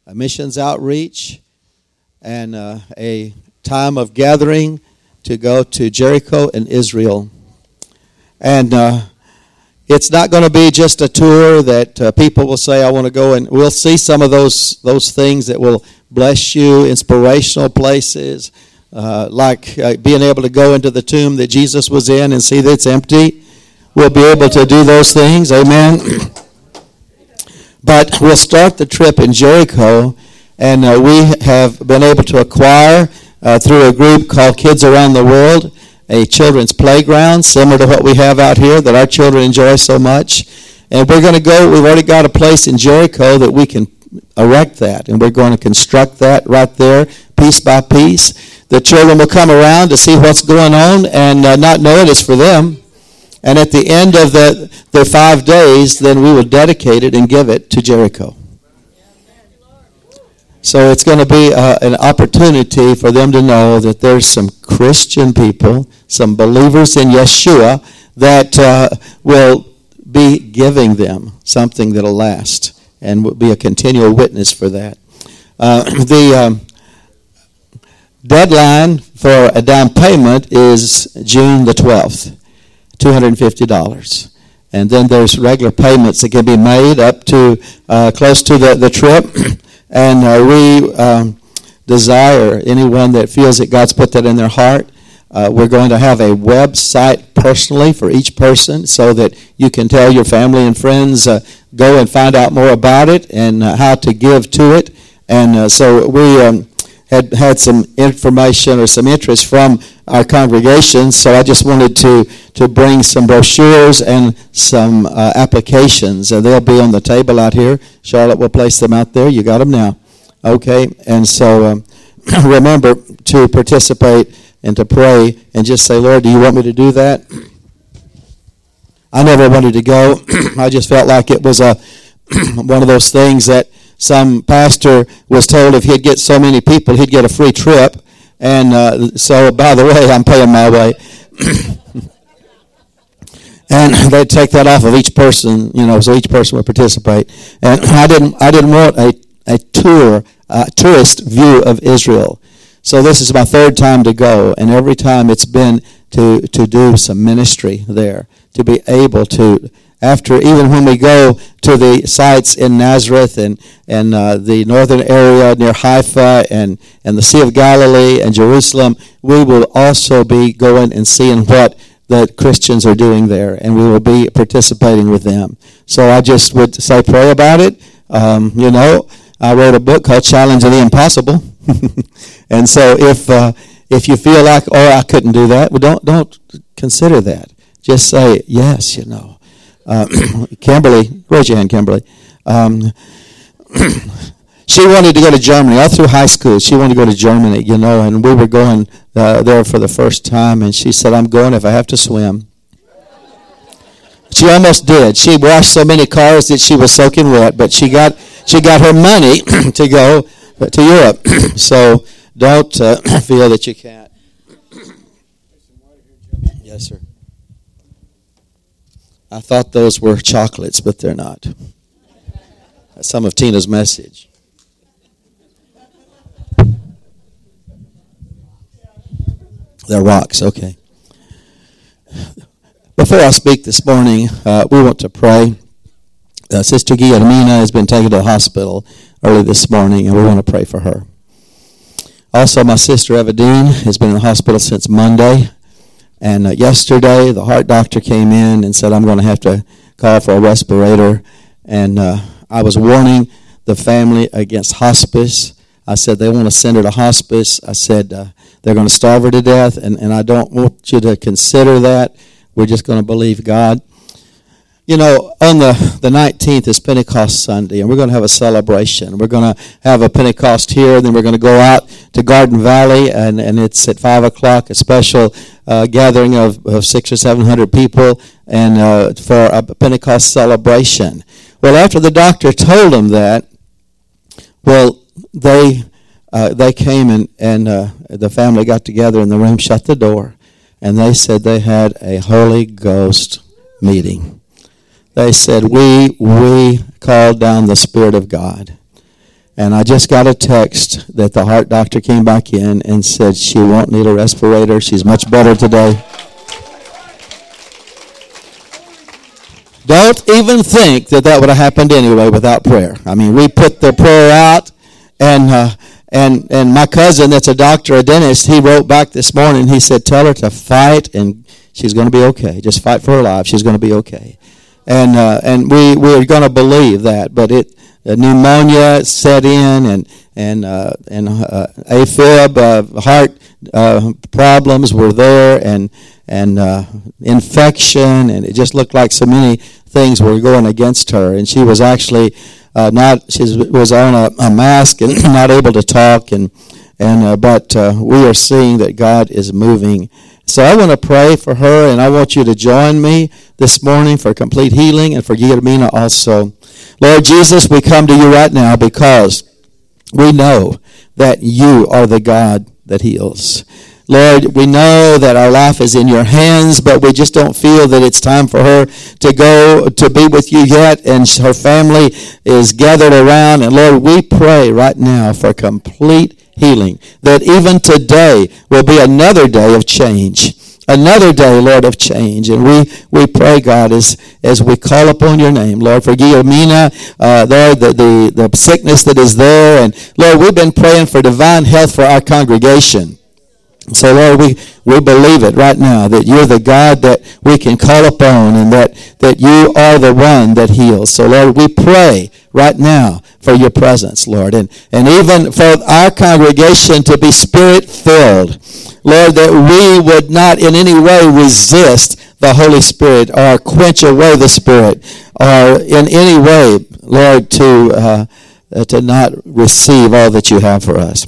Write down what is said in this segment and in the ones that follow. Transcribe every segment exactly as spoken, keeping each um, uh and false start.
a missions outreach and uh, a time of gathering to go to Jericho and Israel. And uh, it's not going to be just a tour that uh, people will say, I want to go, and we'll see some of those those things that will bless you, inspirational places, uh, like uh, being able to go into the tomb that Jesus was in and see that it's empty. We'll be able to do those things, amen. But we'll start the trip in Jericho, and uh, we have been able to acquire uh, through a group called Kids Around the World a children's playground similar to what we have out here that our children enjoy so much. And we're going to go, we've already got a place in Jericho that we can erect that, and we're going to construct that right there piece by piece. The children will come around to see what's going on and uh, not know it is for them. And at the end of the, the five days, then we will dedicate it and give it to Jericho. So it's going to be uh, an opportunity for them to know that there's some Christian people, some believers in Yeshua that uh, will be giving them something that will last and will be a continual witness for that. Uh, the um, deadline for a down payment is June the twelfth. two hundred fifty dollars. And then there's regular payments that can be made up to uh, close to the, the trip. And uh, we um, desire anyone that feels that God's put that in their heart. Uh, we're going to have a website personally for each person so that you can tell your family and friends, uh, go and find out more about it and uh, how to give to it. And uh, so we um, had had some information or some interest from our congregation, so I just wanted to, to bring some brochures and some uh, applications. Uh, they'll be on the table out here. Charlotte will place them out there. You got them now. Okay, and so um, remember to participate and to pray and just say, Lord, do you want me to do that? I never wanted to go. I just felt like it was a one of those things that some pastor was told if he'd get so many people, he'd get a free trip. And uh, so, by the way, I'm paying my way. And they'd take that off of each person, you know, so each person would participate. And I didn't, I didn't want a, a tour, a tourist view of Israel. So this is my third time to go, and every time it's been to to do some ministry there, to be able to. After, even when we go to the sites in Nazareth and, and uh, the northern area near Haifa and, and the Sea of Galilee and Jerusalem, we will also be going and seeing what the Christians are doing there, and we will be participating with them. So I just would say pray about it. Um, you know, I wrote a book called Challenge of the Impossible. And so if uh, if you feel like, oh, I couldn't do that, well, don't, don't consider that. Just say, yes, you know. Uh, Kimberly, raise your hand, Kimberly. Um, she wanted to go to Germany all through high school. She wanted to go to Germany, you know, and we were going uh, there for the first time, and she said, I'm going if I have to swim. She almost did. She washed so many cars that she was soaking wet, but she got she got her money to go to Europe. So don't uh, feel that you can't. Yes, sir. I thought those were chocolates, but they're not. That's some of Tina's message. They're rocks, okay. Before I speak this morning, uh, we want to pray. Uh, Sister Guillermina has been taken to the hospital early this morning, and we want to pray for her. Also, my sister Evadine has been in the hospital since Monday. And uh, yesterday, the heart doctor came in and said, I'm going to have to call for a respirator. And uh, I was warning the family against hospice. I said, they want to send her to hospice. I said, uh, they're going to starve her to death, and, and I don't want you to consider that. We're just going to believe God. You know, on the, the nineteenth is Pentecost Sunday, and we're going to have a celebration. We're going to have a Pentecost here, and then we're going to go out to Garden Valley, and, and it's at five o'clock, a special uh, gathering of, of six or seven hundred people and uh, for a Pentecost celebration. Well, after the doctor told them that, well, they uh, they came and, and uh, the family got together in the room, shut the door, and they said they had a Holy Ghost meeting. They said, we we called down the Spirit of God. And I just got a text that the heart doctor came back in and said she won't need a respirator. She's much better today. Don't even think that that would have happened anyway without prayer. I mean, we put the prayer out, and uh, and and my cousin that's a doctor, a dentist, he wrote back this morning. He said, tell her to fight, and she's going to be okay. Just fight for her life. She's going to be okay. And uh, and we, we're going to believe that. But it uh, pneumonia set in, and, and, uh, and uh, AFib, uh, heart uh, problems were there, and and uh, infection, and it just looked like so many things were going against her. And she was actually uh, not, she was on a, a mask and not able to talk, and and uh, but uh, we are seeing that God is moving. So I want to pray for her, and I want you to join me this morning for complete healing, and for Guillermina also. Lord Jesus, we come to you right now because we know that you are the God that heals. Lord, we know that our life is in your hands, but we just don't feel that it's time for her to go to be with you yet, and her family is gathered around. And Lord, we pray right now for complete healing, that even today will be another day of change. Another day, Lord, of change. And we, we pray, God, as, as we call upon your name, Lord, for Guillermina, uh, Lord, the, the, the sickness that is there. And Lord, we've been praying for divine health for our congregation. So, Lord, we, we believe it right now, that you're the God that we can call upon, and that, that you are the one that heals. So, Lord, we pray right now for your presence, Lord, and, and even for our congregation to be spirit-filled. Lord, that we would not in any way resist the Holy Spirit or quench away the Spirit, or in any way, Lord, to, uh, to not receive all that you have for us.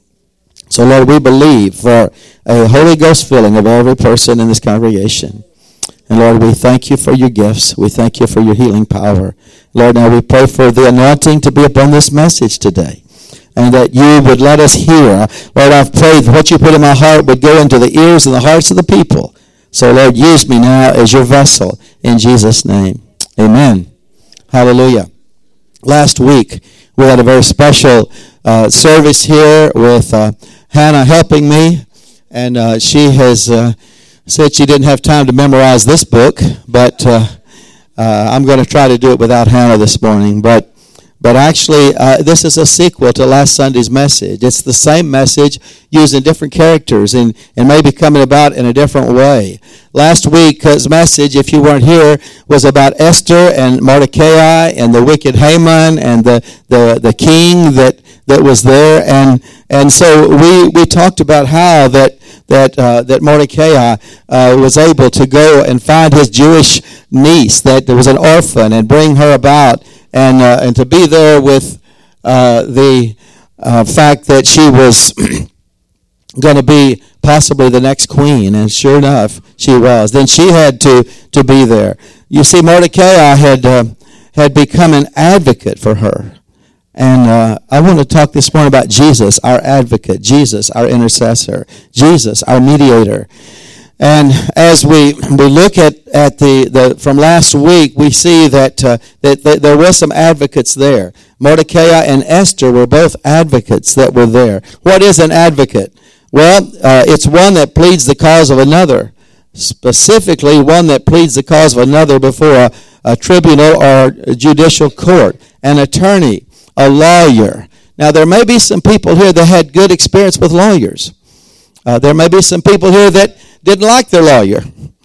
So, Lord, we believe for a Holy Ghost filling of every person in this congregation. And, Lord, we thank you for your gifts. We thank you for your healing power. Lord, now we pray for the anointing to be upon this message today, and that you would let us hear. Lord, I've prayed what you put in my heart would go into the ears and the hearts of the people. So, Lord, use me now as your vessel in Jesus' name. Amen. Hallelujah. Last week, we had a very special uh, service here with uh, Hannah helping me, and uh, she has uh, said she didn't have time to memorize this book, but uh, uh, I'm going to try to do it without Hannah this morning. But but actually, uh, this is a sequel to last Sunday's message. It's the same message using different characters and, and maybe coming about in a different way. Last week's message, if you weren't here, was about Esther and Mordecai and the wicked Haman and the, the, the king that, that was there. And and so we, we talked about how that that uh, that Mordecai uh, was able to go and find his Jewish niece that was an orphan and bring her about, and uh, and to be there with uh, the uh, fact that she was going to be possibly the next queen, and sure enough, she was. Then she had to, to be there. You see, Mordecai had uh, had become an advocate for her. And uh, I want to talk this morning about Jesus, our advocate, Jesus, our intercessor, Jesus, our mediator. And as we we look at, at the, the from last week, we see that, uh, that, that there were some advocates there. Mordecai and Esther were both advocates that were there. What is an advocate? Well, uh, it's one that pleads the cause of another, specifically one that pleads the cause of another before a, a tribunal or a judicial court, an attorney, a lawyer. Now, there may be some people here that had good experience with lawyers. Uh, there may be some people here that didn't like their lawyer,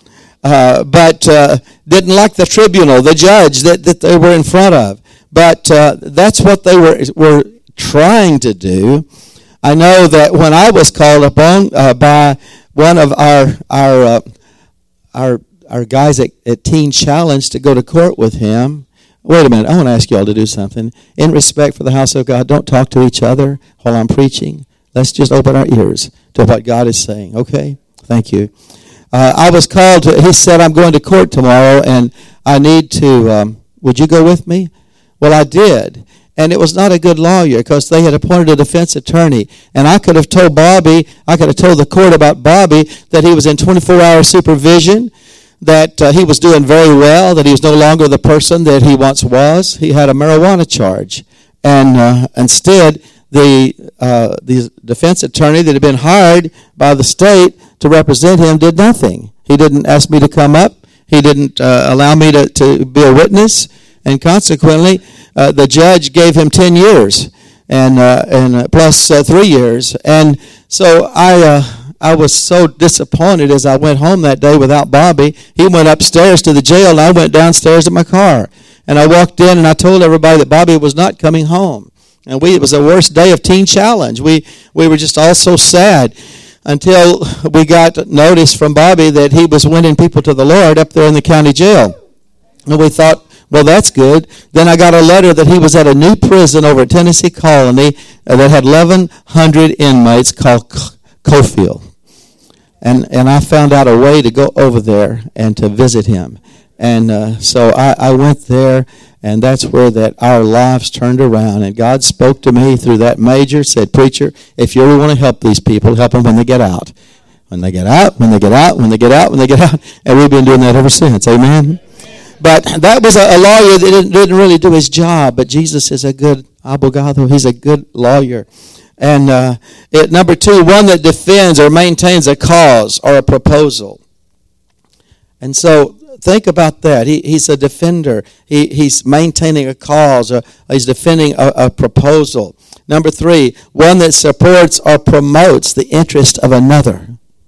uh, but uh, didn't like the tribunal, the judge that, that they were in front of. But uh, that's what they were were trying to do. I know that when I was called upon uh, by one of our our uh, our our guys at, at Teen Challenge to go to court with him. Wait a minute, I want to ask you all to do something. In respect for the house of God, don't talk to each other while I'm preaching. Let's just open our ears to what God is saying, okay? Thank you. Uh, I was called, to, he said, I'm going to court tomorrow, and I need to, um, would you go with me? Well, I did. And it was not a good lawyer because they had appointed a defense attorney. And I could have told Bobby, I could have told the court about Bobby that he was in twenty-four hour supervision, that uh, he was doing very well, that he was no longer the person that he once was. He had a marijuana charge. And uh, instead, the uh, the defense attorney that had been hired by the state to represent him did nothing. He didn't ask me to come up. He didn't uh, allow me to, to be a witness. And consequently, uh, the judge gave him ten years and uh, and uh, plus uh, three years. And so I uh, I was so disappointed as I went home that day without Bobby. He went upstairs to the jail, and I went downstairs to my car. And I walked in, and I told everybody that Bobby was not coming home. And we it was the worst day of Teen Challenge. We we were just all so sad until we got notice from Bobby that he was winning people to the Lord up there in the county jail. And we thought, well, that's good. Then I got a letter that he was at a new prison over at Tennessee Colony uh, that had eleven hundred inmates called C- Cofield. And and I found out a way to go over there and to visit him. And uh, so I, I went there, and that's where that our lives turned around. And God spoke to me through that major, said, preacher, if you really want to help these people, help them when they get out. When they get out, when they get out, when they get out, when they get out. And we've been doing that ever since. Amen? But that was a, a lawyer that didn't, didn't really do his job. But Jesus is a good abogado. He's a good lawyer. And uh, it, number two, one that defends or maintains a cause or a proposal. And so think about that. He, he's a defender. He, he's maintaining a cause. Or he's defending a, a proposal. Number three, one that supports or promotes the interest of another.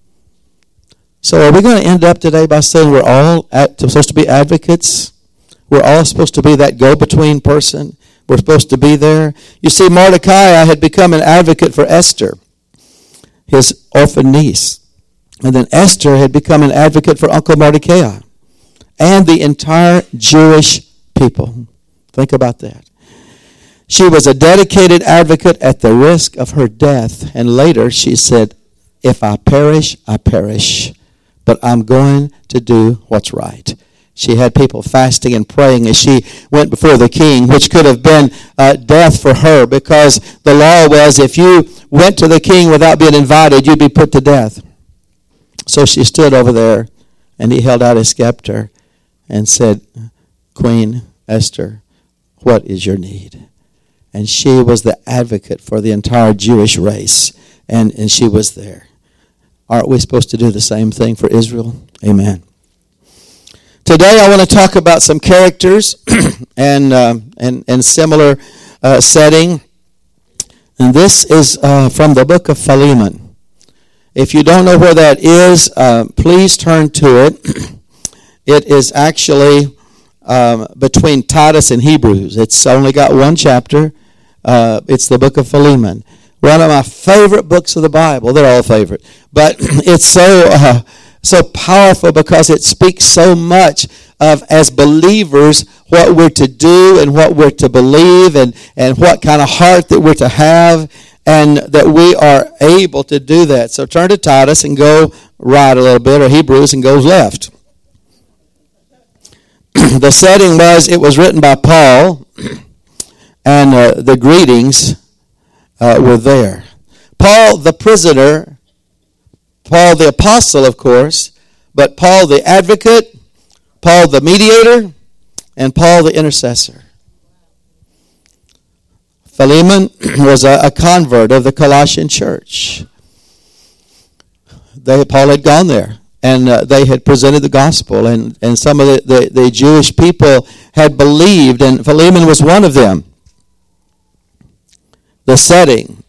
So are we going to end up today by saying we're all at, supposed to be advocates? We're all supposed to be that go-between person? We're supposed to be there? You see, Mordecai had become an advocate for Esther, his orphan niece. And then Esther had become an advocate for Uncle Mordecai and the entire Jewish people. Think about that. She was a dedicated advocate at the risk of her death. And later she said, if I perish, I perish. But I'm going to do what's right. She had people fasting and praying as she went before the king, which could have been uh, death for her, because the law was if you went to the king without being invited, you'd be put to death. So she stood over there, and he held out his scepter and said, Queen Esther, what is your need? And she was the advocate for the entire Jewish race, and, and she was there. Aren't we supposed to do the same thing for Israel? Amen. Today I want to talk about some characters and uh, and, and similar uh, setting. And this is uh, from the book of Philemon. If you don't know where that is, uh, please turn to it. It is actually um, between Titus and Hebrews. It's only got one chapter. Uh, it's the book of Philemon. One of my favorite books of the Bible. They're all favorite. But it's so uh, so powerful because it speaks so much of, as believers, what we're to do and what we're to believe and, and what kind of heart that we're to have, and that we are able to do that. So turn to Titus and go right a little bit, or Hebrews and go left. The setting was, it was written by Paul, and uh, the greetings Uh, were there. Paul the prisoner, Paul the apostle, of course, but Paul the advocate, Paul the mediator, and Paul the intercessor. Philemon was a, a convert of the Colossian church. They, Paul had gone there, and uh, they had presented the gospel, and, and some of the, the, the Jewish people had believed, and Philemon was one of them. The setting,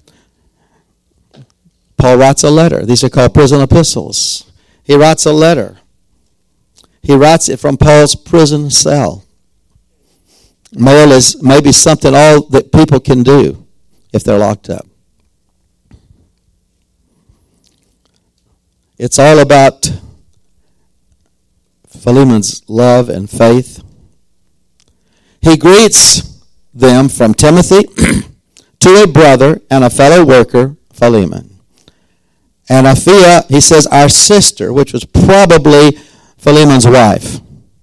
Paul writes a letter. These are called prison epistles. He writes a letter. He writes it from Paul's prison cell. Mail is maybe something all that people can do if they're locked up. It's all about Philemon's love and faith. He greets them from Timothy to a brother and a fellow worker, Philemon. And Apphia, he says, our sister, which was probably Philemon's wife.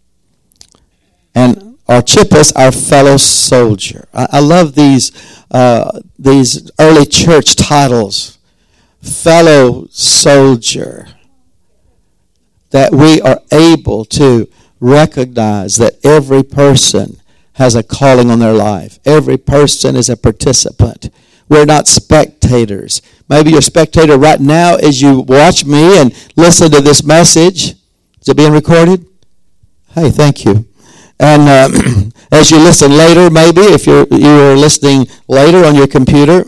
And Archippus, our fellow soldier. I, I love these uh, these early church titles. Fellow soldier. That we are able to recognize that every person has a calling on their life. Every person is a participant. We're not spectators. Maybe you're a spectator right now as you watch me and listen to this message. Is it being recorded? Hey, thank you. And uh, as you listen later, maybe, if you're, you're listening later on your computer.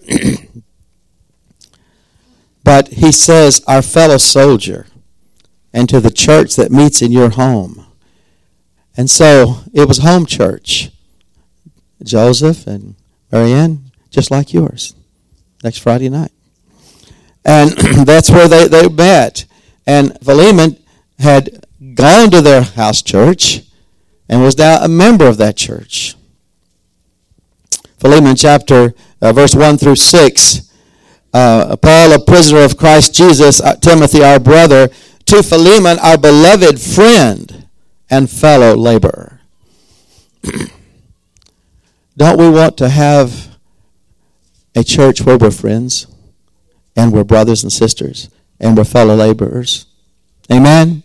But he says, our fellow soldier, and to the church that meets in your home. And so it was home church. Joseph and Marianne, just like yours, next Friday night. And that's where they, they met. And Philemon had gone to their house church and was now a member of that church. Philemon chapter, uh, verse one through six. Uh, Paul, a prisoner of Christ Jesus, uh, Timothy, our brother, to Philemon, our beloved friend and fellow laborer. Don't we want to have a church where we're friends and we're brothers and sisters and we're fellow laborers? Amen?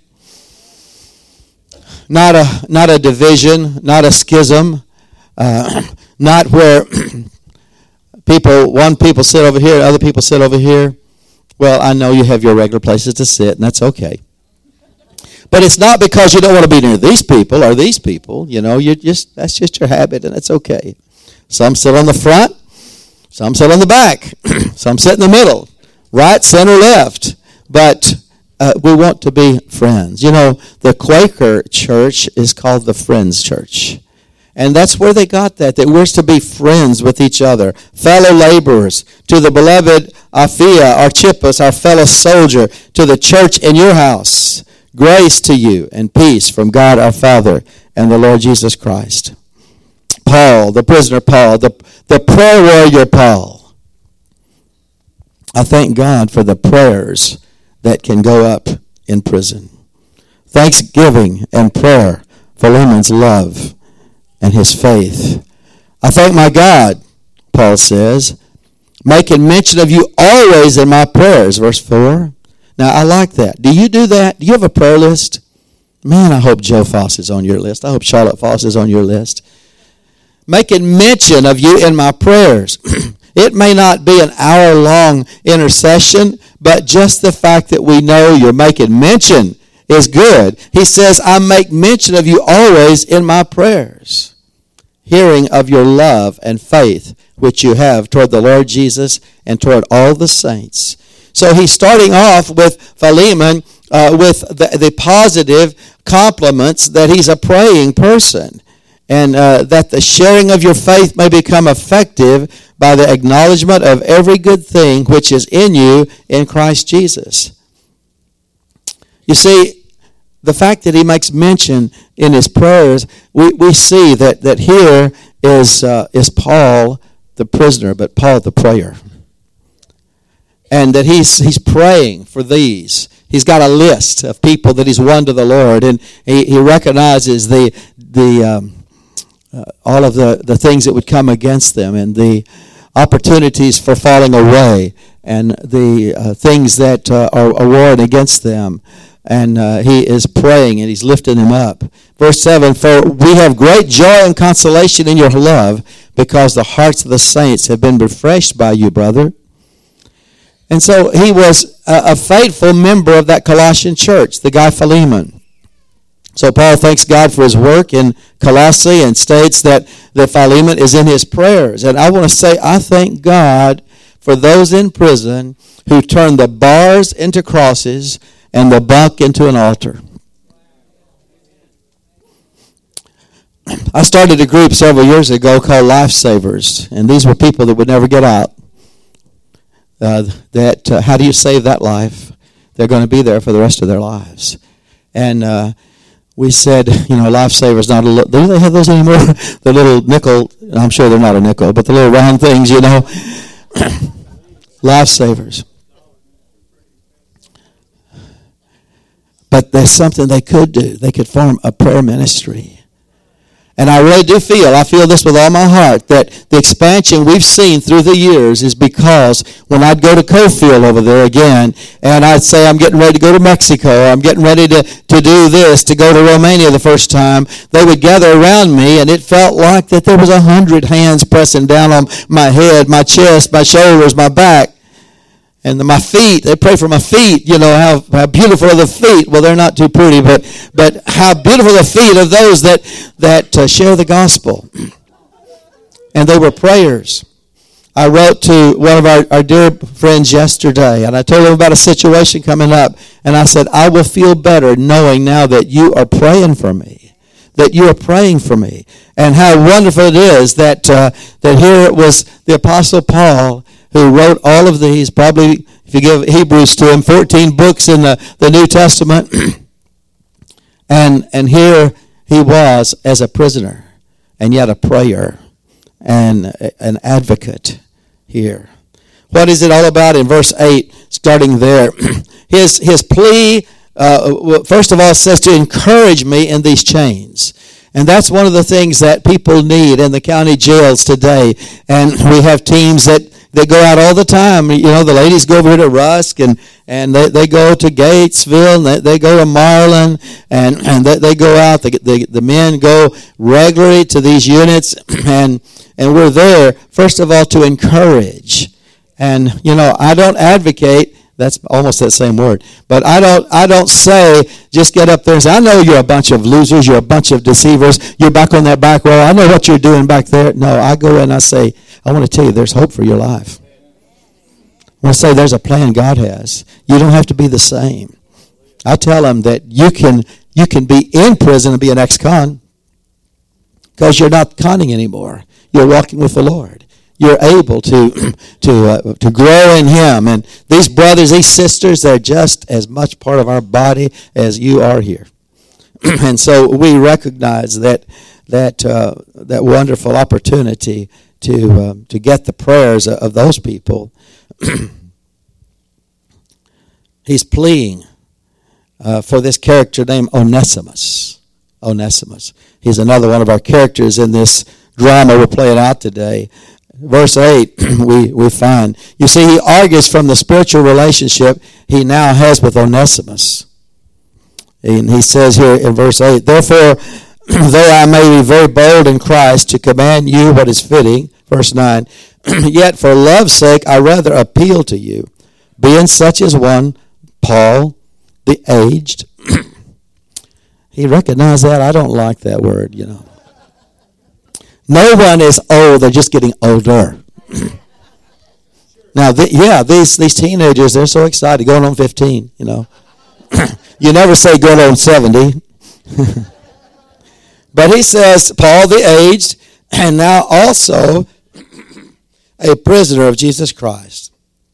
Not a, not a division, not a schism, uh, not where people, one people sit over here, other people sit over here. Well, I know you have your regular places to sit, and that's okay. But it's not because you don't want to be near these people or these people. You know, you just that's just your habit, and that's okay. Some sit on the front, some sit on the back, some sit in the middle, right, center, left. But uh, we want to be friends. You know, the Quaker church is called the Friends Church. And that's where they got that, that we're to be friends with each other, fellow laborers. To the beloved Apphia, Archippus, our fellow soldier, to the church in your house, grace to you and peace from God our Father and the Lord Jesus Christ. Paul, the prisoner Paul, the, the prayer warrior Paul. I thank God for the prayers that can go up in prison. Thanksgiving and prayer, Philemon's love and his faith. I thank my God, Paul says, making mention of you always in my prayers, verse four. Now, I like that. Do you do that? Do you have a prayer list? Man, I hope Joe Foss is on your list. I hope Charlotte Foss is on your list. Making mention of you in my prayers. It may not be an hour-long intercession, but just the fact that we know you're making mention is good. He says, I make mention of you always in my prayers, hearing of your love and faith which you have toward the Lord Jesus and toward all the saints. So he's starting off with Philemon uh, with the, the positive compliments that he's a praying person, and uh, that the sharing of your faith may become effective by the acknowledgement of every good thing which is in you in Christ Jesus. You see, the fact that he makes mention in his prayers, we, we see that, that here is, uh, is Paul the prisoner, but Paul the prayer. And that he's, he's praying for these. He's got a list of people that he's won to the Lord, and he, he recognizes the, the, um, uh, all of the, the things that would come against them and the opportunities for falling away and the uh, things that uh, are, are warring against them. And uh, he is praying and he's lifting them up. Verse seven, for we have great joy and consolation in your love, because the hearts of the saints have been refreshed by you, brother. And so he was a, a faithful member of that Colossian church, the guy Philemon. So Paul thanks God for his work in Colossae and states that, that Philemon is in his prayers. And I want to say, I thank God for those in prison who turn the bars into crosses and the bunk into an altar. I started a group several years ago called Lifesavers, and these were people that would never get out. Uh, that uh, how do you save that life? They're going to be there for the rest of their lives. And uh, we said, you know, Lifesavers, not a little, do they have those anymore? The little nickel, I'm sure they're not a nickel, but the little round things, you know. Lifesavers. But there's something they could do. They could form a prayer ministry. And I really do feel, I feel this with all my heart, that the expansion we've seen through the years is because when I'd go to Cofield over there again, and I'd say I'm getting ready to go to Mexico, or I'm getting ready to, to do this, to go to Romania the first time, they would gather around me, and it felt like that there was a hundred hands pressing down on my head, my chest, my shoulders, my back. And my feet, they pray for my feet, you know, how, how beautiful are the feet. Well, they're not too pretty, but but how beautiful the feet of those that, that uh, share the gospel. And they were prayers. I wrote to one of our, our dear friends yesterday, and I told him about a situation coming up. And I said, I will feel better knowing now that you are praying for me, that you are praying for me. And how wonderful it is that uh, that here it was the Apostle Paul who wrote all of these, probably, if you give Hebrews to him, fourteen books in the, the New Testament. and and here he was as a prisoner, and yet a prayer and an advocate here. What is it all about in verse eight, starting there? His, his plea, uh, first of all, says to encourage me in these chains. And that's one of the things that people need in the county jails today. And we have teams that They go out all the time. You know, the ladies go over to Rusk, and, and they, they go to Gatesville, and they, they go to Marlin, and, and they, they go out. The, the, the men go regularly to these units, and and we're there, first of all, to encourage. And, you know, I don't advocate. That's almost that same word. But I don't I don't say, just get up there and say, I know you're a bunch of losers, you're a bunch of deceivers, you're back on that back row, I know what you're doing back there. No, I go in and I say, I want to tell you there's hope for your life. I want to say there's a plan God has. You don't have to be the same. I tell them that you can you can be in prison and be an ex-con because you're not conning anymore. You're walking with the Lord. You're able to to uh, to grow in Him. And these brothers, these sisters, they're just as much part of our body as you are here. And so we recognize that that uh, that wonderful opportunity to uh, to get the prayers of those people. He's pleading uh, for this character named Onesimus. Onesimus. He's another one of our characters in this drama we're playing out today. Verse eight, we, we find, you see, he argues from the spiritual relationship he now has with Onesimus. And he says here in verse eight, therefore, though I may be very bold in Christ to command you what is fitting, verse nine, yet for love's sake I rather appeal to you, being such as one, Paul, the aged. He recognized that. I don't like that word, you know. No one is old. They're just getting older. Now, the, yeah, these these teenagers, they're so excited. Going on fifteen, you know. You never say going on seventy. But he says, Paul the aged, and now also a prisoner of Jesus Christ.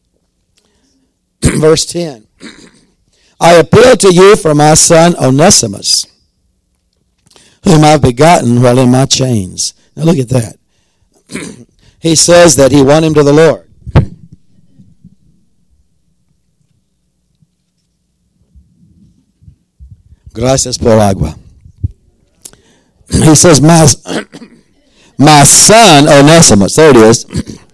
Verse ten. I appeal to you for my son Onesimus, whom I've begotten while in my chains. Now look at that. He says that he won him to the Lord. Gracias por agua. He says, my, my son Onesimus, there it is,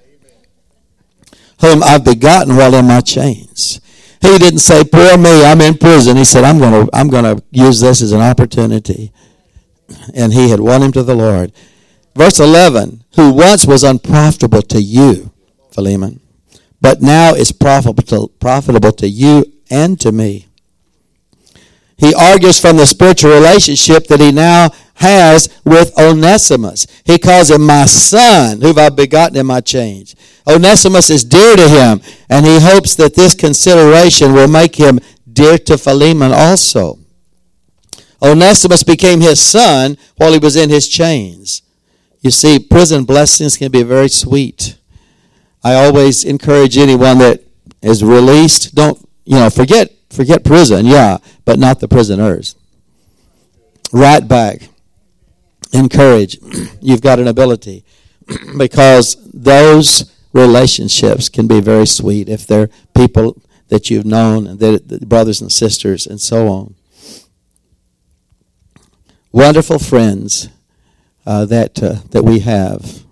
whom I've begotten while in my chains. He didn't say, poor me, I'm in prison. He said, I'm going to I'm going to use this as an opportunity. And he had won him to the Lord. Verse eleven, who once was unprofitable to you, Philemon, but now is profitable to, profitable to you and to me. He argues from the spiritual relationship that he now has with Onesimus. He calls him my son, whom I've begotten in my chains. Onesimus is dear to him, and he hopes that this consideration will make him dear to Philemon also. Onesimus became his son while he was in his chains. You see, prison blessings can be very sweet. I always encourage anyone that is released, don't, you know, forget forget prison, yeah, but not the prisoners. Right back. Encourage. You've got an ability. Because those relationships can be very sweet if they're people that you've known, and that brothers and sisters and so on. Wonderful friends. uh, that uh, that we have.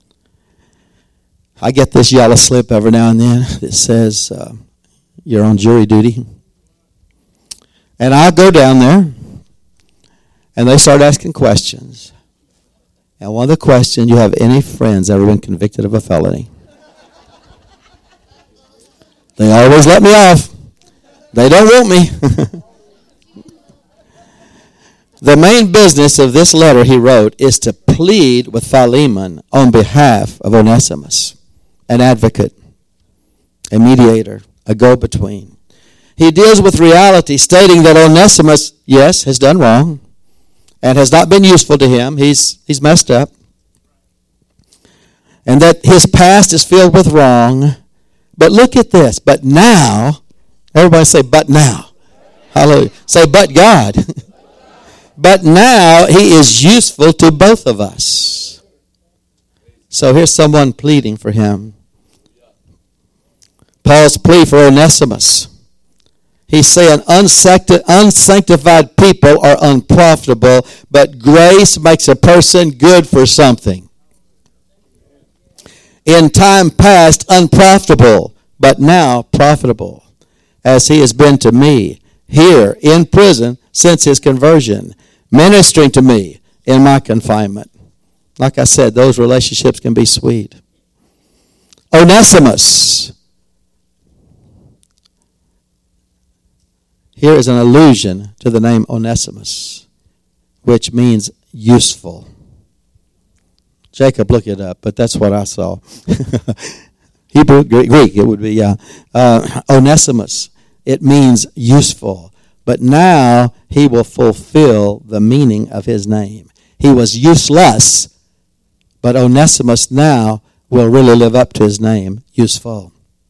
I get this yellow slip every now and then that says uh, you're on jury duty. And I go down there, and they start asking questions. And one of the questions, you have any friends ever been convicted of a felony? They always let me off. They don't want me. The main business of this letter he wrote is to plead with Philemon on behalf of Onesimus, an advocate, a mediator, a go-between. He deals with reality, stating that Onesimus, yes, has done wrong and has not been useful to him. He's, he's messed up. And that his past is filled with wrong. But look at this. But now, everybody say, but now. Hallelujah. Say, but God. But now he is useful to both of us. So here's someone pleading for him. Paul's plea for Onesimus. He's saying unsanctified people are unprofitable, but grace makes a person good for something. In time past, unprofitable, but now profitable, as he has been to me here in prison since his conversion, ministering to me in my confinement. Like I said, those relationships can be sweet. Onesimus. Here is an allusion to the name Onesimus, which means useful. Jacob, look it up, but that's what I saw. Hebrew, Greek, it would be, yeah. Uh, Onesimus, it means useful. But now he will fulfill the meaning of his name. He was useless, but Onesimus now will really live up to his name, useful.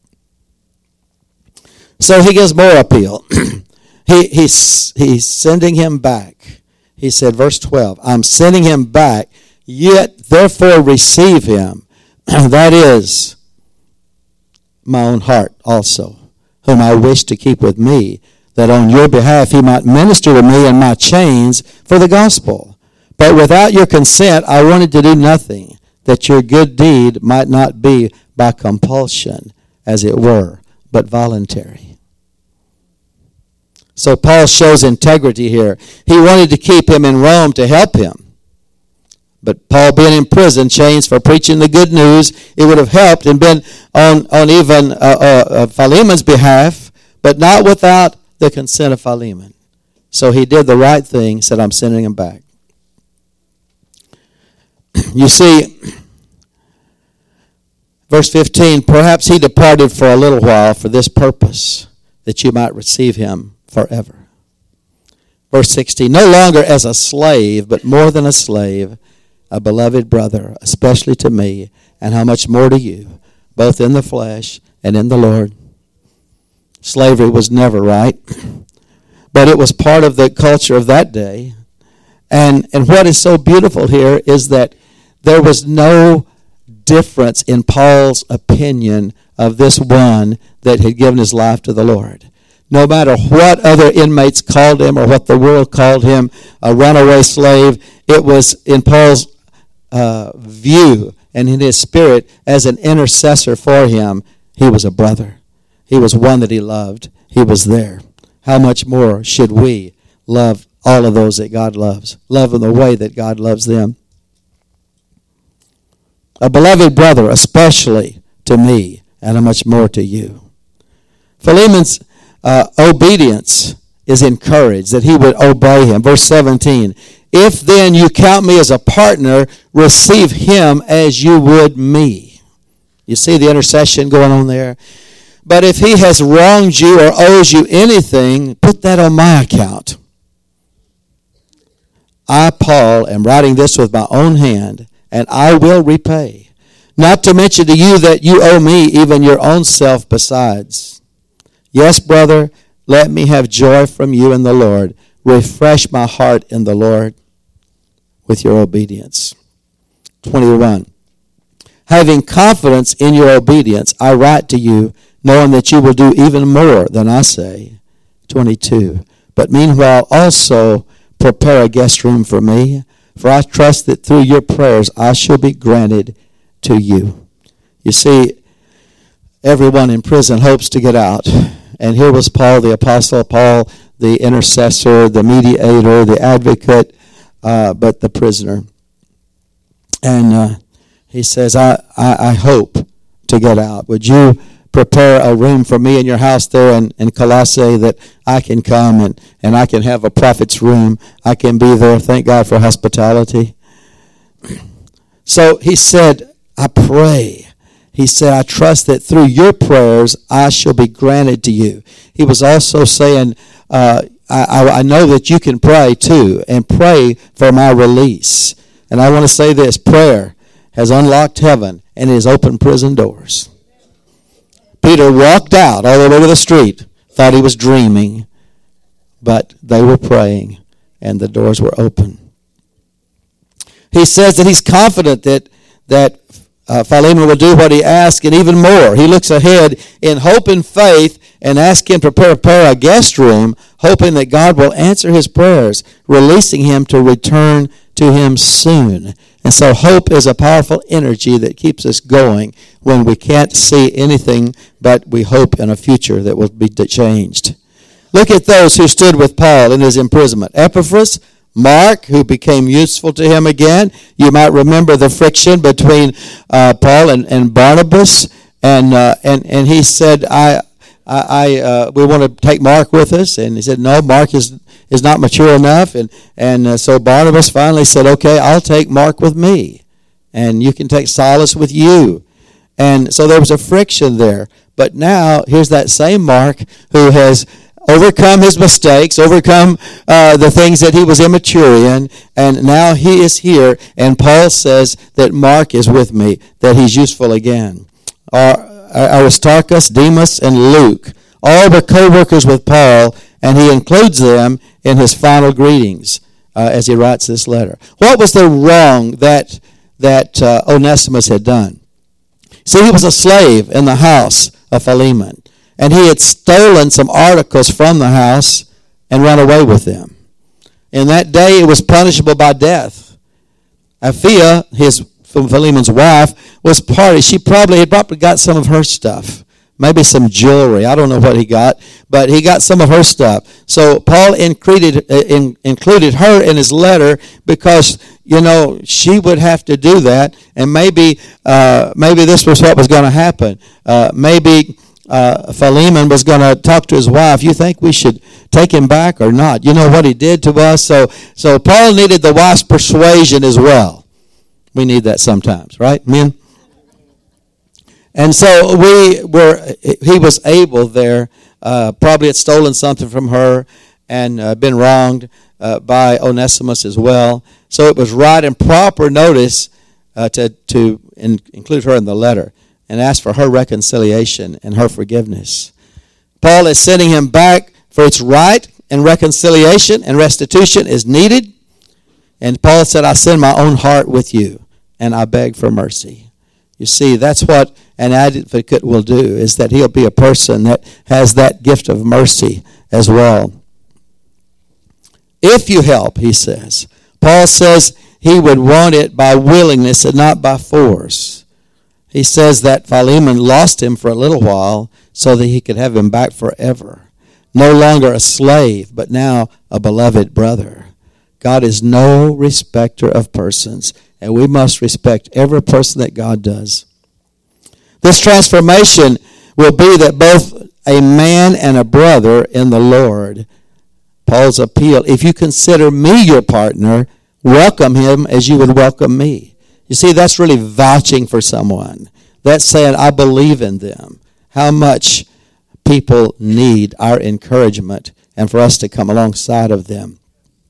So he gives more appeal. he, he's, he's sending him back. He said, verse twelve, I'm sending him back, yet therefore receive him. That is my own heart also, whom I wish to keep with me, that on your behalf he might minister to me in my chains for the gospel. But without your consent I wanted to do nothing, that your good deed might not be by compulsion, as it were, but voluntary. So Paul shows integrity here. He wanted to keep him in Rome to help him. But Paul being in prison, chains for preaching the good news, it would have helped and been on, on even uh, uh, uh, Philemon's behalf, but not without the consent of Philemon. So he did the right thing, said, I'm sending him back. You see, verse fifteen, perhaps he departed for a little while for this purpose, that you might receive him forever. Verse sixteen, no longer as a slave, but more than a slave, a beloved brother, especially to me, and how much more to you, both in the flesh and in the Lord. Slavery was never right, but it was part of the culture of that day. And, and what is so beautiful here is that there was no difference in Paul's opinion of this one that had given his life to the Lord. No matter what other inmates called him or what the world called him, a runaway slave, it was in Paul's uh, view and in his spirit as an intercessor for him, he was a brother. He was one that he loved. He was there. How much more should we love all of those that God loves? Love in the way that God loves them. A beloved brother, especially to me, and how much more to you. Philemon's uh, obedience is encouraged, that he would obey him. Verse seventeen, if then you count me as a partner, receive him as you would me. You see the intercession going on there? But if he has wronged you or owes you anything, put that on my account. I, Paul, am writing this with my own hand, and I will repay. Not to mention to you that you owe me even your own self besides. Yes, brother, let me have joy from you in the Lord. Refresh my heart in the Lord with your obedience. twenty-one. Having confidence in your obedience, I write to you, knowing that you will do even more than I say. twenty-two. But meanwhile also prepare a guest room for me, for I trust that through your prayers I shall be granted to you. You see, everyone in prison hopes to get out. And here was Paul, the apostle, Paul, the intercessor, the mediator, the advocate, uh, but the prisoner. And uh, he says, I, I, I hope to get out. Would you prepare a room for me in your house there in, in Colossae that I can come and, and I can have a prophet's room. I can be there. Thank God for hospitality. So he said, I pray. He said, I trust that through your prayers I shall be granted to you. He was also saying, uh, I, I know that you can pray too, and pray for my release. And I want to say this, prayer has unlocked heaven and has opened prison doors. Peter walked out all the way to the street, thought he was dreaming, but they were praying, and the doors were open. He says that he's confident that that uh, Philemon will do what he asks, and even more. He looks ahead in hope and faith and asks him to prepare a guest room, hoping that God will answer his prayers, releasing him to return to him soon. And so hope is a powerful energy that keeps us going when we can't see anything, but we hope in a future that will be changed. Look at those who stood with Paul in his imprisonment. Epaphras, Mark, who became useful to him again. You might remember the friction between uh, Paul and, and Barnabas, and uh, and and he said, "I, I, I uh, we want to take Mark with us," and he said, "No, Mark is." is not mature enough, and and uh, so Barnabas finally said, okay, I'll take Mark with me, and you can take Silas with you. And so there was a friction there. But now, here's that same Mark who has overcome his mistakes, overcome uh, the things that he was immature in, and now he is here, and Paul says that Mark is with me, that he's useful again. Uh, Aristarchus, Demas, and Luke, all were co-workers with Paul, and he includes them in his final greetings uh, as he writes this letter. What was the wrong that that uh, Onesimus had done? See, he was a slave in the house of Philemon, and he had stolen some articles from the house and run away with them. In that day, it was punishable by death. Apphia, his Philemon's wife, was party. She probably had probably got some of her stuff. Maybe some jewelry. I don't know what he got, but he got some of her stuff. So Paul included, uh, in, included her in his letter because, you know, she would have to do that, and maybe uh, maybe this was what was going to happen. Uh, maybe uh, Philemon was going to talk to his wife. You think we should take him back or not? You know what he did to us? So, so Paul needed the wife's persuasion as well. We need that sometimes, right, men? And so we were. He was able there, uh, probably had stolen something from her and uh, been wronged uh, by Onesimus as well. So it was right and proper notice uh, to, to in, include her in the letter and ask for her reconciliation and her forgiveness. Paul is sending him back for its right, and reconciliation and restitution is needed. And Paul said, I send my own heart with you, and I beg for mercy. You see, that's what an advocate will do, is that he'll be a person that has that gift of mercy as well. If you help, he says. Paul says he would want it by willingness and not by force. He says that Philemon lost him for a little while so that he could have him back forever. No longer a slave, but now a beloved brother. God is no respecter of persons, and we must respect every person that God does. This transformation will be that both a man and a brother in the Lord. Paul's appeal, if you consider me your partner, welcome him as you would welcome me. You see, that's really vouching for someone. That's saying, I believe in them. How much people need our encouragement and for us to come alongside of them.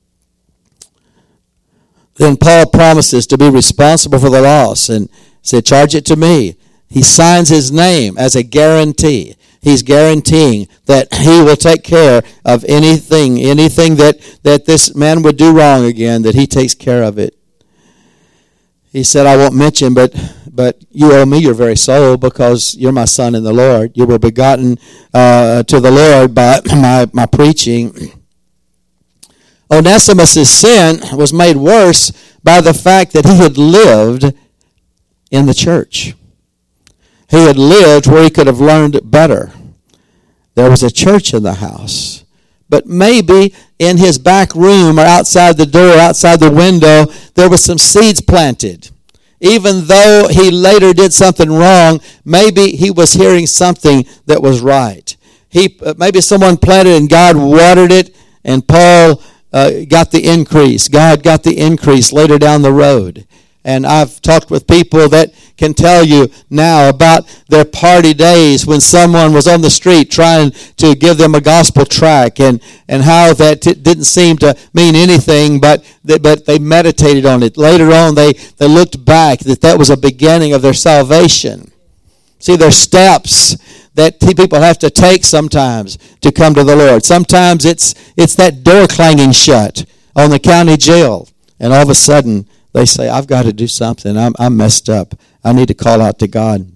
Then Paul promises to be responsible for the loss and said, charge it to me. He signs his name as a guarantee. He's guaranteeing that he will take care of anything, anything that, that this man would do wrong again, that he takes care of it. He said, I won't mention, but but you owe me your very soul because you're my son in the Lord. You were begotten uh, to the Lord by my, my preaching. Onesimus' sin was made worse by the fact that he had lived in the church. He had lived where he could have learned better. There was a church in the house. But maybe in his back room or outside the door, outside the window, there were some seeds planted. Even though he later did something wrong, maybe he was hearing something that was right. He maybe someone planted and God watered it, and Paul uh, got the increase. God got the increase later down the road. And I've talked with people that can tell you now about their party days when someone was on the street trying to give them a gospel tract, and, and how that t- didn't seem to mean anything, but they, but they meditated on it. Later on, they, they looked back that that was a beginning of their salvation. See, there's steps that people have to take sometimes to come to the Lord. Sometimes it's it's that door clanging shut on the county jail, and all of a sudden they say, I've got to do something. I'm, I'm messed up. I need to call out to God.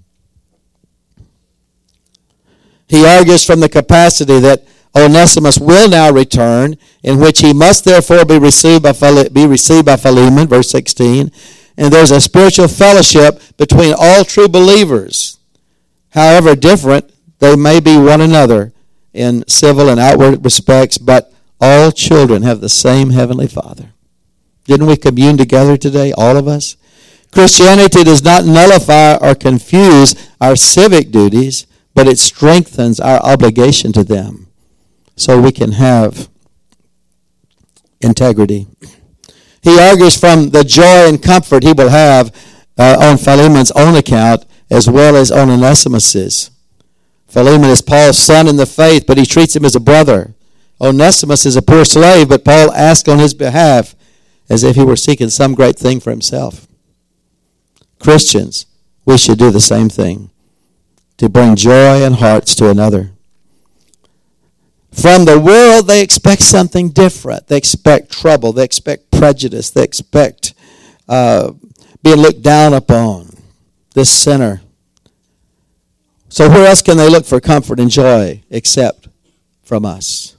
He argues from the capacity that Onesimus will now return, in which he must therefore be received by be received by Philemon, verse sixteen. And there's a spiritual fellowship between all true believers. However different they may be one another in civil and outward respects, but all children have the same Heavenly Father. Didn't we commune together today, all of us? Christianity does not nullify or confuse our civic duties, but it strengthens our obligation to them so we can have integrity. He argues from the joy and comfort he will have uh, on Philemon's own account as well as on Onesimus's. Philemon is Paul's son in the faith, but he treats him as a brother. Onesimus is a poor slave, but Paul asks on his behalf as if he were seeking some great thing for himself. Christians, we should do the same thing, to bring joy and hearts to another. From the world, they expect something different. They expect trouble. They expect prejudice. They expect uh, being looked down upon. This sinner. So where else can they look for comfort and joy except from us?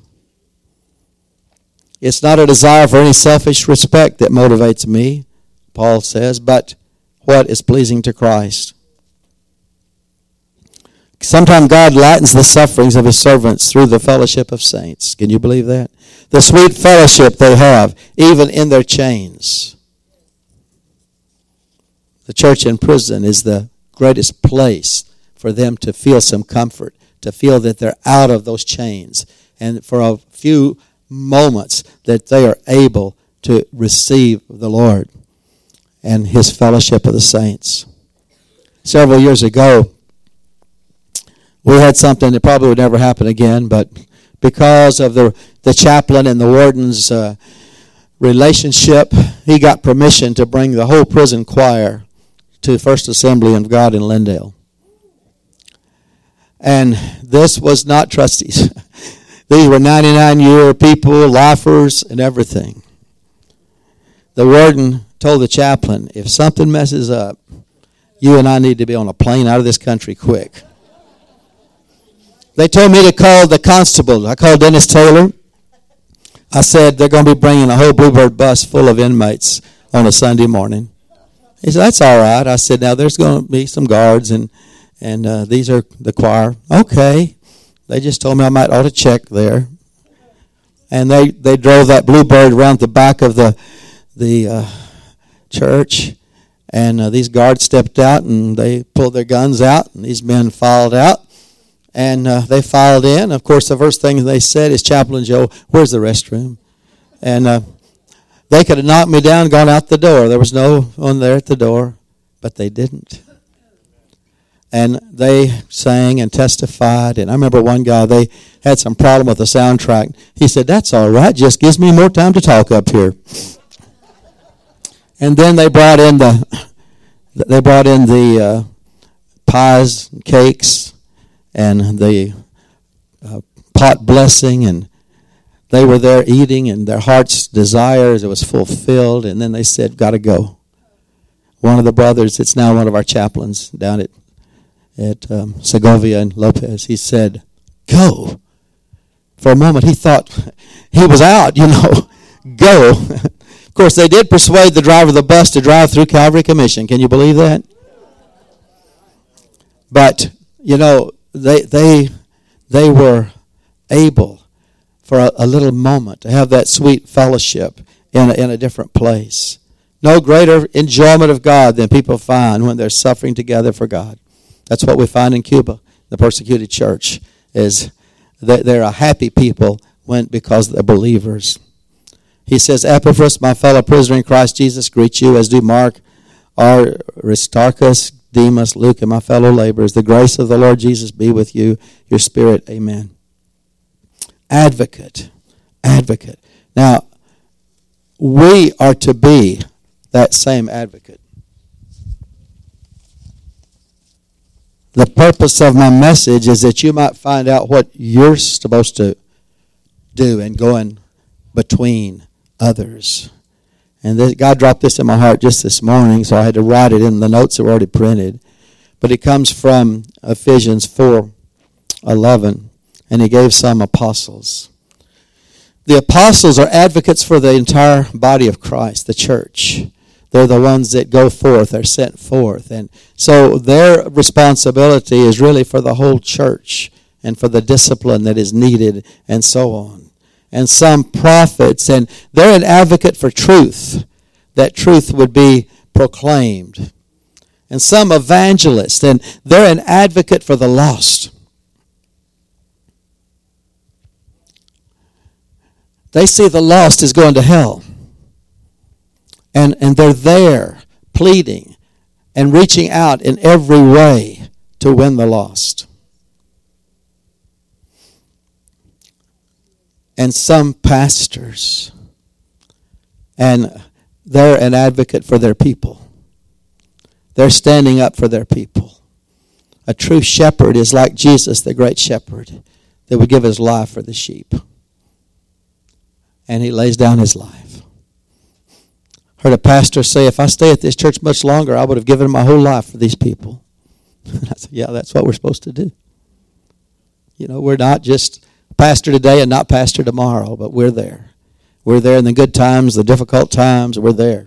It's not a desire for any selfish respect that motivates me, Paul says, but what is pleasing to Christ. Sometimes God lightens the sufferings of his servants through the fellowship of saints. Can you believe that? The sweet fellowship they have, even in their chains. The church in prison is the greatest place for them to feel some comfort, to feel that they're out of those chains, and for a few moments that they are able to receive the Lord and his fellowship of the saints. Several years ago, we had something that probably would never happen again, but because of the, the chaplain and the warden's uh, relationship, he got permission to bring the whole prison choir to First Assembly of God in Lindale. And this was not trustees. These were ninety-nine-year people, lifers, and everything. The warden told the chaplain, if something messes up, you and I need to be on a plane out of this country quick. They told me to call the constable. I called Dennis Taylor. I said, they're going to be bringing a whole Bluebird bus full of inmates on a Sunday morning. He said, that's all right. I said, now there's going to be some guards, and and uh, these are the choir. Okay. They just told me I might ought to check there. And they, they drove that Bluebird around the back of the the uh, church, and uh, these guards stepped out, and they pulled their guns out, and these men filed out, and uh, they filed in. Of course, the first thing they said is, Chaplain Joe, where's the restroom? And uh, they could have knocked me down and gone out the door. There was no one there at the door, but they didn't. And they sang and testified. And I remember one guy, they had some problem with the soundtrack. He said, that's all right, just gives me more time to talk up here. And then they brought in the they brought in the uh, pies and cakes and the uh, pot blessing, and they were there eating, and their heart's desires, it was fulfilled. And then they said, got to go. One of the brothers, it's now one of our chaplains down at at um, Segovia and Lopez, he said, go. For a moment he thought he was out, you know. go. Of course, they did persuade the driver of the bus to drive through Calvary Commission. Can you believe that? But, you know, they they they were able for a, a little moment to have that sweet fellowship in a, in a different place. No greater enjoyment of God than people find when they're suffering together for God. That's what we find in Cuba, the persecuted church, is that they're a happy people when because they're believers. He says, Epaphras, my fellow prisoner in Christ Jesus, greet you, as do Mark, Aristarchus, Demas, Luke, and my fellow laborers. The grace of the Lord Jesus be with you, your spirit. Amen. Advocate. Advocate. Now, we are to be that same advocate. The purpose of my message is that you might find out what you're supposed to do in going between others. And this, God dropped this in my heart just this morning, so I had to write it in the notes that were already printed. But it comes from Ephesians four eleven, and he gave some apostles. The apostles are advocates for the entire body of Christ, the church. They're the ones that go forth, they're sent forth. And so their responsibility is really for the whole church and for the discipline that is needed and so on. And some prophets, and they're an advocate for truth, that truth would be proclaimed. And some evangelists, and they're an advocate for the lost. They see the lost is going to hell. And, and they're there pleading and reaching out in every way to win the lost. And some pastors, and they're an advocate for their people. They're standing up for their people. A true shepherd is like Jesus, the great shepherd, that would give his life for the sheep. And he lays down his life. Heard a pastor say, if I stay at this church much longer, I would have given my whole life for these people. And I said, yeah, that's what we're supposed to do. You know, we're not just pastor today and not pastor tomorrow, but we're there. We're there in the good times, the difficult times, we're there.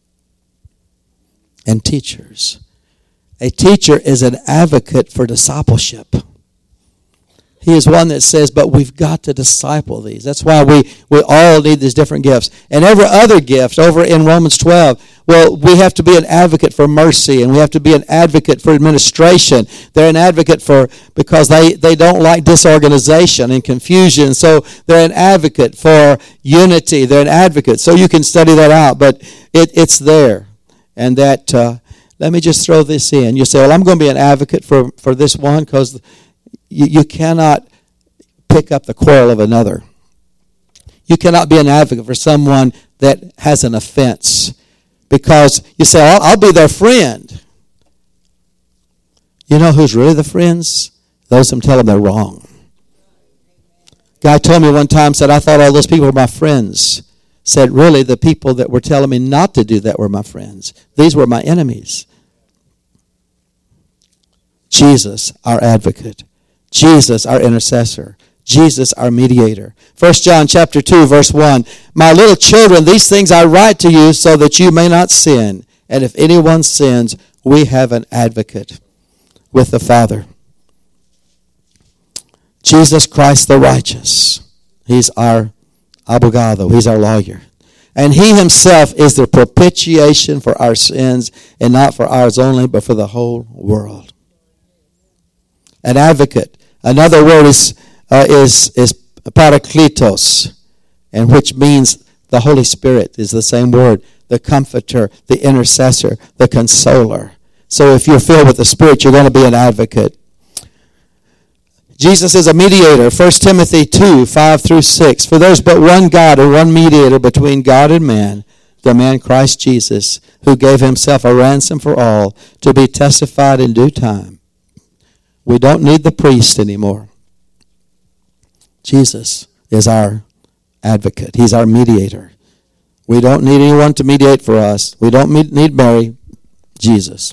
And teachers. A teacher is an advocate for discipleship. He is one that says, but we've got to disciple these. That's why we, we all need these different gifts. And every other gift over in Romans twelve, well, we have to be an advocate for mercy, and we have to be an advocate for administration. They're an advocate for, because they, they don't like disorganization and confusion, so they're an advocate for unity. They're an advocate. So you can study that out, but it, it's there. And that, uh, let me just throw this in. You say, well, I'm going to be an advocate for, for this one because You, you cannot pick up the quarrel of another. You cannot be an advocate for someone that has an offense because you say, I'll, I'll be their friend. You know who's really the friends? Those who tell them they're wrong. Guy told me one time, said, I thought all those people were my friends. Said, really, the people that were telling me not to do that were my friends. These were my enemies. Jesus, our advocate. Jesus, our intercessor. Jesus, our mediator. First John chapter two, verse one. My little children, these things I write to you so that you may not sin. And if anyone sins, we have an advocate with the Father. Jesus Christ the righteous. He's our abogado. He's our lawyer. And he himself is the propitiation for our sins, and not for ours only, but for the whole world. An advocate. Another word is uh, is is parakletos, and which means the Holy Spirit is the same word. The comforter, the intercessor, the consoler. So if you're filled with the Spirit, you're going to be an advocate. Jesus is a mediator. First Timothy two, five through six. For there's but one God or one mediator between God and man, the man Christ Jesus, who gave himself a ransom for all, to be testified in due time. We don't need the priest anymore. Jesus is our advocate. He's our mediator. We don't need anyone to mediate for us. We don't need Mary. Jesus.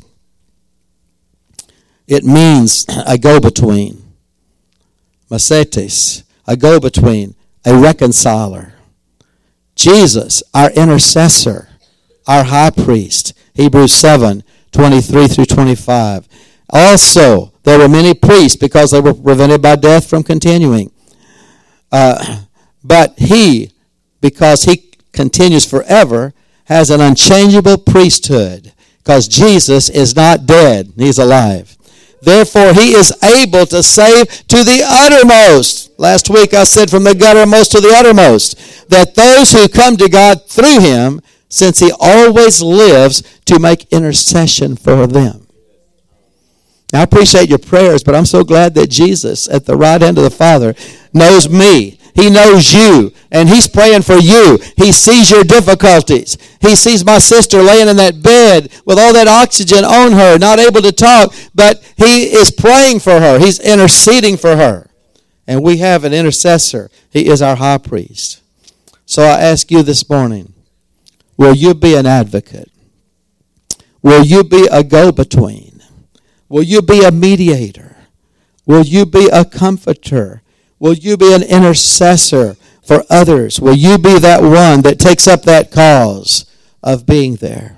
It means a go-between. Masetes, a go-between, a reconciler. Jesus, our intercessor, our high priest. Hebrews seven, twenty-three through twenty-five. Also, there were many priests because they were prevented by death from continuing. Uh, but he, because he continues forever, has an unchangeable priesthood because Jesus is not dead. He's alive. Therefore, he is able to save to the uttermost. Last week I said from the guttermost to the uttermost, that those who come to God through him, since he always lives to make intercession for them. Now, I appreciate your prayers, but I'm so glad that Jesus, at the right hand of the Father, knows me. He knows you, and he's praying for you. He sees your difficulties. He sees my sister laying in that bed with all that oxygen on her, not able to talk, but he is praying for her. He's interceding for her. And we have an intercessor. He is our high priest. So I ask you this morning, will you be an advocate? Will you be a go-between? Will you be a mediator? Will you be a comforter? Will you be an intercessor for others? Will you be that one that takes up that cause of being there?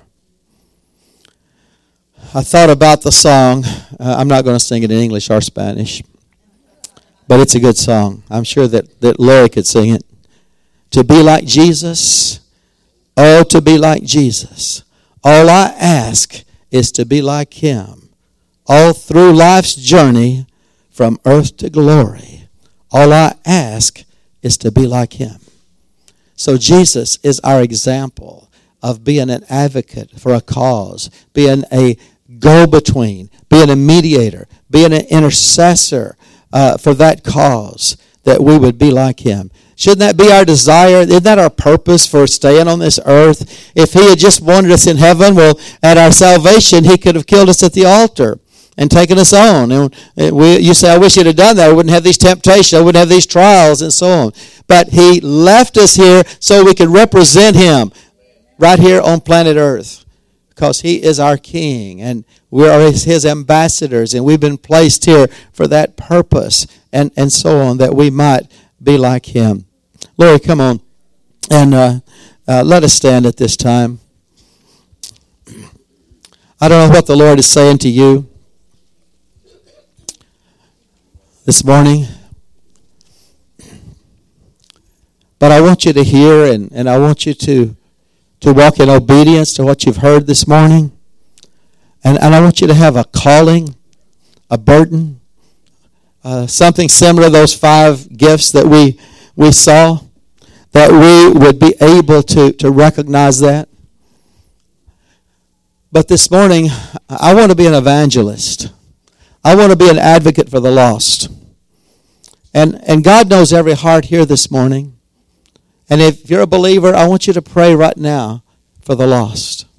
I thought about the song. Uh, I'm not going to sing it in English or Spanish, but it's a good song. I'm sure that, that Larry could sing it. To be like Jesus, oh, to be like Jesus. All I ask is to be like him. All through life's journey from earth to glory. All I ask is to be like him. So Jesus is our example of being an advocate for a cause, being a go-between, being a mediator, being an intercessor uh, for that cause, that we would be like him. Shouldn't that be our desire? Isn't that our purpose for staying on this earth? If he had just wanted us in heaven, well, at our salvation, he could have killed us at the altar and taken us on. And we, you say, I wish you'd have done that. I wouldn't have these temptations. I wouldn't have these trials and so on. But he left us here so we could represent him right here on planet Earth, because he is our king and we are his, his ambassadors, and we've been placed here for that purpose and, and so on, that we might be like him. Lori, come on and uh, uh, let us stand at this time. I don't know what the Lord is saying to you this morning, but I want you to hear and, and I want you to, to walk in obedience to what you've heard this morning. And, and I want you to have a calling, a burden, uh, something similar to those five gifts that we we saw, that we would be able to, to recognize that. But this morning, I want to be an evangelist. I want to be an advocate for the lost. And, and God knows every heart here this morning. And if you're a believer, I want you to pray right now for the lost.